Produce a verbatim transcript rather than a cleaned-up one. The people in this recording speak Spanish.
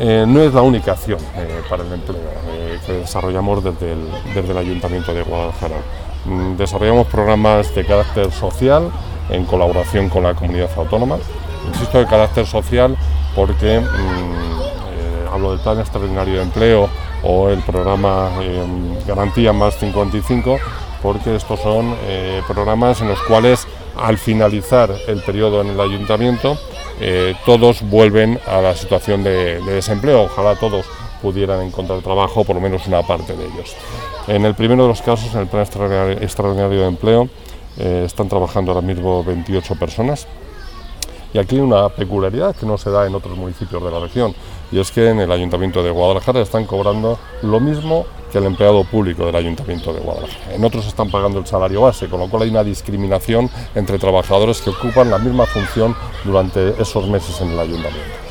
eh, no es la única acción eh, para el empleo eh, que desarrollamos desde el, desde el Ayuntamiento de Guadalajara. Mm, desarrollamos programas de carácter social en colaboración con la comunidad autónoma. Insisto, de carácter social porque mm, eh, hablo del Plan Extraordinario de Empleo o el programa eh, Garantía Más cincuenta y cinco, porque estos son eh, programas en los cuales al finalizar el periodo en el ayuntamiento eh, todos vuelven a la situación de, de desempleo. Ojalá todos pudieran encontrar trabajo, por lo menos una parte de ellos. En el primero de los casos, en el Plan Extraordinario, extraordinario de Empleo, eh, están trabajando ahora mismo veintiocho personas. Y aquí hay una peculiaridad que no se da en otros municipios de la región, y es que en el Ayuntamiento de Guadalajara están cobrando lo mismo que el empleado público del Ayuntamiento de Guadalajara. En otros están pagando el salario base, con lo cual hay una discriminación entre trabajadores que ocupan la misma función durante esos meses en el Ayuntamiento.